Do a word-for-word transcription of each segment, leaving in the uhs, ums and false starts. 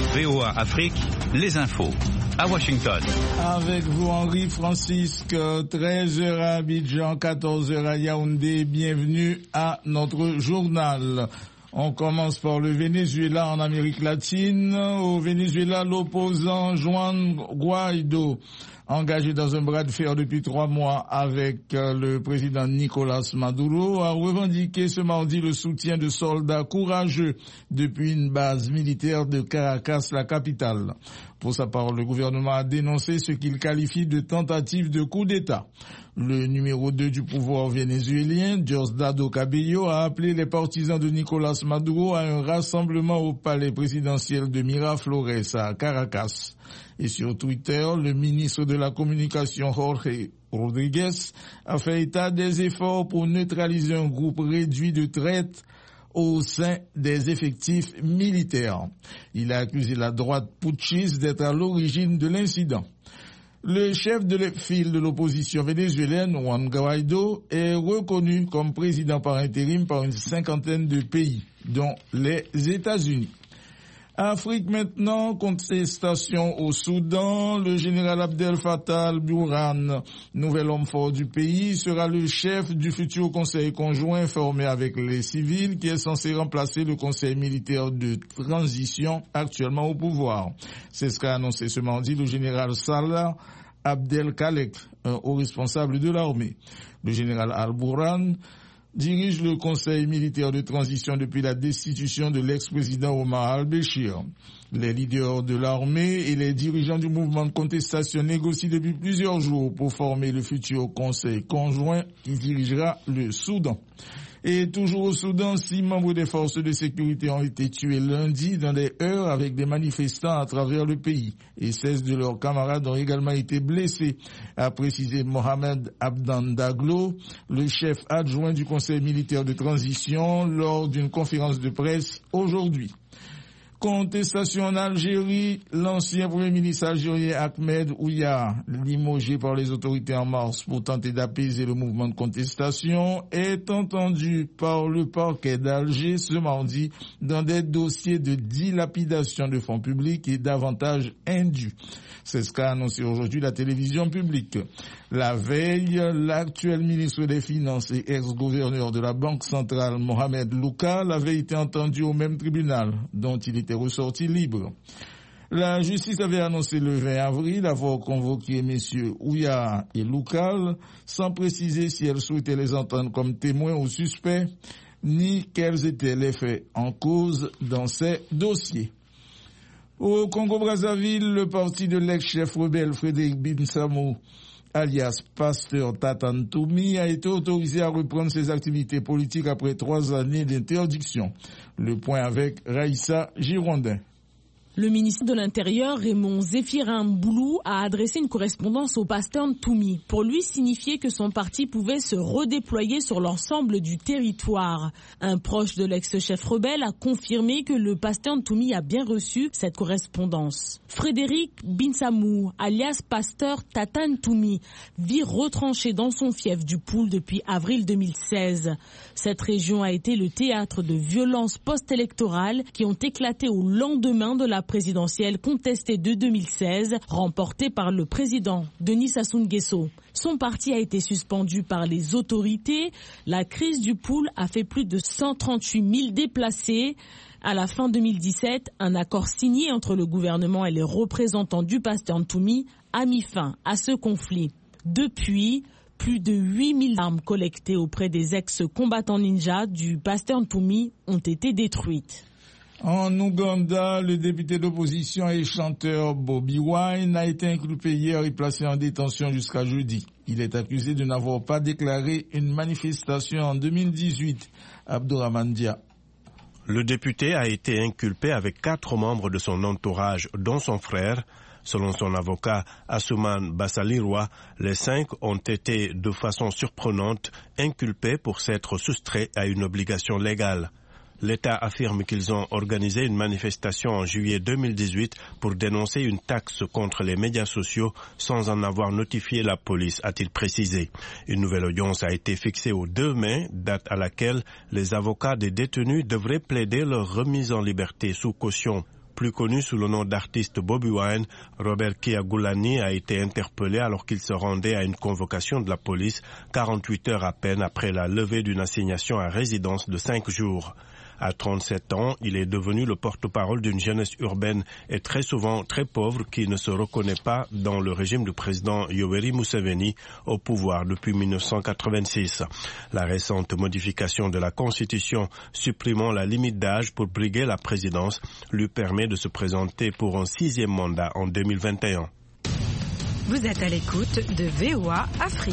V O A Afrique, les infos. À Washington. Avec vous, Henri Francisque, treize heures à Abidjan, quatorze heures à Yaoundé. Bienvenue à notre journal. On commence par le Venezuela en Amérique latine. Au Venezuela, l'opposant Juan Guaido, engagé dans un bras de fer depuis trois mois avec le président Nicolas Maduro, a revendiqué ce mardi le soutien de soldats courageux depuis une base militaire de Caracas, la capitale. Pour sa part, le gouvernement a dénoncé ce qu'il qualifie de tentative de coup d'État. Le numéro deux du pouvoir vénézuélien, Diosdado Cabello, a appelé les partisans de Nicolas Maduro à un rassemblement au palais présidentiel de Miraflores à Caracas. Et sur Twitter, le ministre de la Communication, Jorge Rodriguez, a fait état des efforts pour neutraliser un groupe réduit de traite au sein des effectifs militaires. Il a accusé la droite putschiste d'être à l'origine de l'incident. Le chef de file de l'opposition vénézuélienne, Juan Guaido, est reconnu comme président par intérim par une cinquantaine de pays, dont les États-Unis. Afrique maintenant, contestation au Soudan. Le général Abdel Fattah al-Burhan, nouvel homme fort du pays, sera le chef du futur conseil conjoint formé avec les civils qui est censé remplacer le conseil militaire de transition actuellement au pouvoir. C'est ce qu'a annoncé ce mardi le général Salah Abdel Khalek, un haut responsable de l'armée. Le général al-Burhan dirige le conseil militaire de transition depuis la destitution de l'ex-président Omar al-Béchir. Les leaders de l'armée et les dirigeants du mouvement de contestation négocient depuis plusieurs jours pour former le futur conseil conjoint qui dirigera le Soudan. Et toujours au Soudan, six membres des forces de sécurité ont été tués lundi dans des heurts avec des manifestants à travers le pays. Et seize de leurs camarades ont également été blessés, a précisé Mohamed Abdan Daglo, le chef adjoint du conseil militaire de transition, lors d'une conférence de presse aujourd'hui. Contestation en Algérie, l'ancien premier ministre algérien Ahmed Ouya, limogé par les autorités en mars pour tenter d'apaiser le mouvement de contestation, est entendu par le parquet d'Alger ce mardi dans des dossiers de dilapidation de fonds publics et d'avantages indus. C'est ce qu'a annoncé aujourd'hui la télévision publique. La veille, l'actuel ministre des Finances et ex-gouverneur de la Banque centrale, Mohamed Loukal, avait été entendu au même tribunal, dont il était ressorti libre. La justice avait annoncé le vingt avril avoir convoqué M. Ouya et Loukal, sans préciser si elle souhaitait les entendre comme témoins ou suspects, ni quels étaient les faits en cause dans ces dossiers. Au Congo-Brazzaville, le parti de l'ex-chef rebelle Frédéric Binsamou, alias Pasteur Tatan Toumi, a été autorisé à reprendre ses activités politiques après trois années d'interdiction. Le point avec Raïssa Girondin. Le ministre de l'Intérieur, Raymond Zéphirin Mboulou, a adressé une correspondance au pasteur Ntoumi pour lui signifier que son parti pouvait se redéployer sur l'ensemble du territoire. Un proche de l'ex-chef rebelle a confirmé que le pasteur Ntoumi a bien reçu cette correspondance. Frédéric Binsamou, alias pasteur Tata Ntoumi, vit retranché dans son fief du Poul depuis avril deux mille seize. Cette région a été le théâtre de violences post-électorales qui ont éclaté au lendemain de la présidentielle contestée de deux mille seize, remportée par le président Denis Sassou Nguesso. Son parti a été suspendu par les autorités. La crise du Poul a fait plus de cent trente-huit mille déplacés. À la fin deux mille dix-sept, un accord signé entre le gouvernement et les représentants du pasteur Ntoumi a mis fin à ce conflit. Depuis, plus de huit mille armes collectées auprès des ex-combattants ninjas du pasteur Ntoumi ont été détruites. En Ouganda, le député d'opposition et chanteur Bobby Wine a été inculpé hier et placé en détention jusqu'à jeudi. Il est accusé de n'avoir pas déclaré une manifestation en deux mille dix-huit. Abdourahmane Dia. Le député a été inculpé avec quatre membres de son entourage, dont son frère. Selon son avocat Asuman Bassalirwa, les cinq ont été de façon surprenante inculpés pour s'être soustraits à une obligation légale. L'État affirme qu'ils ont organisé une manifestation en juillet deux mille dix-huit pour dénoncer une taxe contre les médias sociaux sans en avoir notifié la police, a-t-il précisé. Une nouvelle audience a été fixée au deux mai, date à laquelle les avocats des détenus devraient plaider leur remise en liberté sous caution. plus connu sous le nom d'artiste Bobi Wine, Robert Kyagulanyi, a été interpellé alors qu'il se rendait à une convocation de la police quarante-huit heures à peine après la levée d'une assignation à résidence de cinq jours. À trente-sept ans, il est devenu le porte-parole d'une jeunesse urbaine et très souvent très pauvre qui ne se reconnaît pas dans le régime du président Yoweri Museveni au pouvoir depuis mille neuf cent quatre-vingt-six. La récente modification de la Constitution supprimant la limite d'âge pour briguer la présidence lui permet de se présenter pour un sixième mandat en deux mille vingt et un. Vous êtes à l'écoute de V O A Afrique.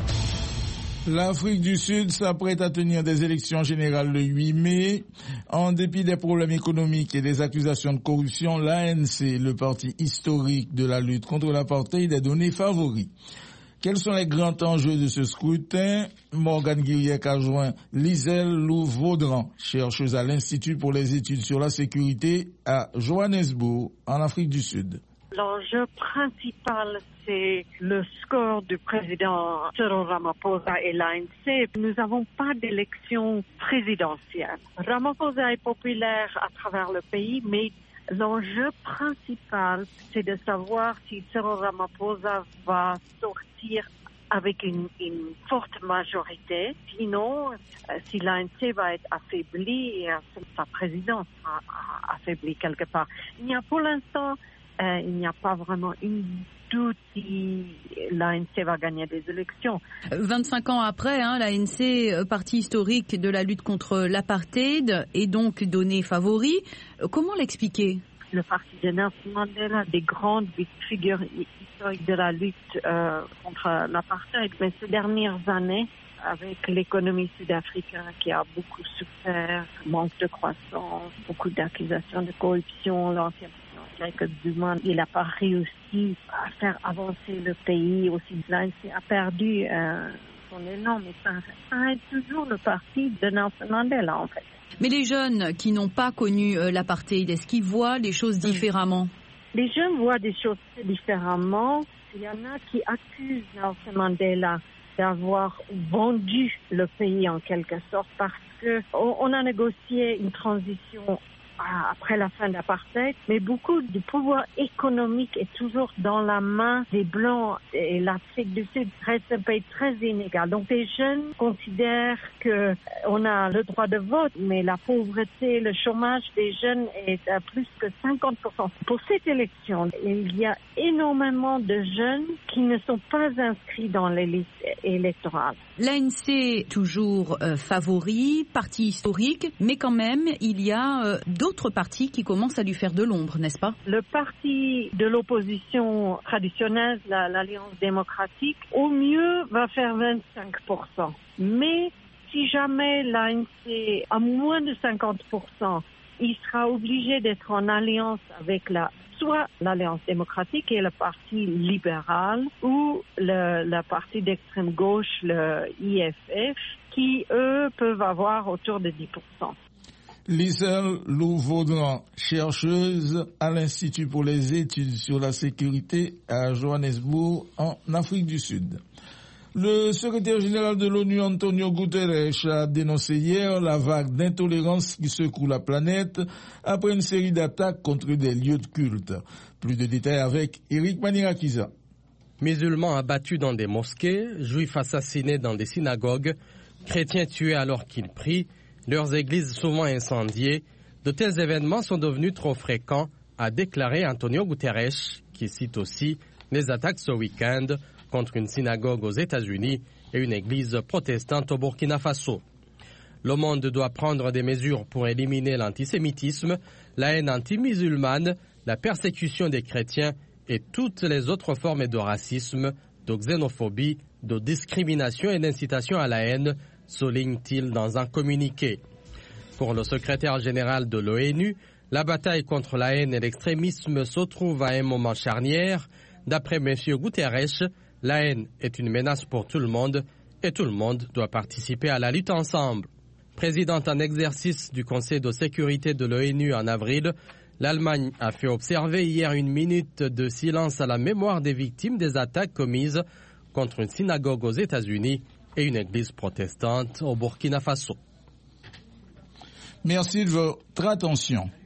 L'Afrique du Sud s'apprête à tenir des élections générales le huit mai. En dépit des problèmes économiques et des accusations de corruption, l'A N C, le parti historique de la lutte contre l'apartheid, est donné favori. Quels sont les grands enjeux de ce scrutin? Morgane Guiriec a joint Liselle Lou-Vaudran, chercheuse à l'Institut pour les études sur la sécurité à Johannesburg, en Afrique du Sud. L'enjeu principal, c'est le score du président Cyril Ramaphosa et l'A N C. Nous n'avons pas d'élection présidentielle. Ramaphosa est populaire à travers le pays, mais l'enjeu principal, c'est de savoir si Cyril Ramaphosa va sortir avec une, une forte majorité. Sinon, euh, si l'A N C va être affaibli, euh, sa présidence sera affaiblie quelque part. Il y a pour l'instant Euh, il n'y a pas vraiment une doute si l'A N C va gagner des élections. vingt-cinq ans après, hein, l'A N C, parti historique de la lutte contre l'apartheid, est donc donné favori. Comment l'expliquer? Le parti de Nelson Mandela, des grandes figures historiques de la lutte euh, contre l'apartheid, mais ces dernières années, avec l'économie sud-africaine qui a beaucoup souffert, manque de croissance, beaucoup d'accusations de corruption, l'ancien Jacob Zuma, il n'a pas réussi à faire avancer le pays aussi. L'A N C a perdu euh, son élan, mais ça, ça est toujours le parti de Nelson Mandela, en fait. Mais les jeunes qui n'ont pas connu euh, l'apartheid, est-ce qu'ils voient les choses différemment? Les jeunes voient des choses différemment. Il y en a qui accusent Nelson Mandela d'avoir vendu le pays en quelque sorte parce que on a négocié une transition après la fin de l'apartheid, mais beaucoup du pouvoir économique est toujours dans la main des Blancs et l'Afrique du Sud reste un pays très inégal. Donc les jeunes considèrent que on a le droit de vote, mais la pauvreté, le chômage des jeunes est à plus que cinquante pour cent. Pour cette élection, il y a énormément de jeunes qui ne sont pas inscrits dans les listes électorales. L'A N C toujours euh, favori, parti historique, mais quand même il y a euh, d'autres partis qui commencent à lui faire de l'ombre, n'est-ce pas? Le parti de l'opposition traditionnelle, la, l'Alliance démocratique, au mieux va faire vingt-cinq pour cent. Mais si jamais l'A N C a moins de cinquante pour cent, il sera obligé d'être en alliance avec la soit l'Alliance démocratique et le Parti libéral ou le, le parti d'extrême gauche, le I F F, qui, eux, peuvent avoir autour de dix pour cent. Liselle Lou-Vaudran, chercheuse à l'Institut pour les études sur la sécurité à Johannesburg, en Afrique du Sud. Le secrétaire général de l'ONU, Antonio Guterres, a dénoncé hier la vague d'intolérance qui secoue la planète après une série d'attaques contre des lieux de culte. Plus de détails avec Eric Manirakiza. Musulmans abattus dans des mosquées, juifs assassinés dans des synagogues, chrétiens tués alors qu'ils prient, leurs églises souvent incendiées, de tels événements sont devenus trop fréquents, a déclaré Antonio Guterres, qui cite aussi les attaques ce week-end contre une synagogue aux États-Unis et une église protestante au Burkina Faso. Le monde doit prendre des mesures pour éliminer l'antisémitisme, la haine anti-musulmane, la persécution des chrétiens et toutes les autres formes de racisme, de xénophobie, de discrimination et d'incitation à la haine, souligne-t-il dans un communiqué. Pour le secrétaire général de l'ONU, la bataille contre la haine et l'extrémisme se trouve à un moment charnière. D'après M. Guterres, la haine est une menace pour tout le monde et tout le monde doit participer à la lutte ensemble. Présidente en exercice du Conseil de sécurité de l'ONU en avril, l'Allemagne a fait observer hier une minute de silence à la mémoire des victimes des attaques commises contre une synagogue aux États-Unis et une église protestante au Burkina Faso. Merci de votre attention.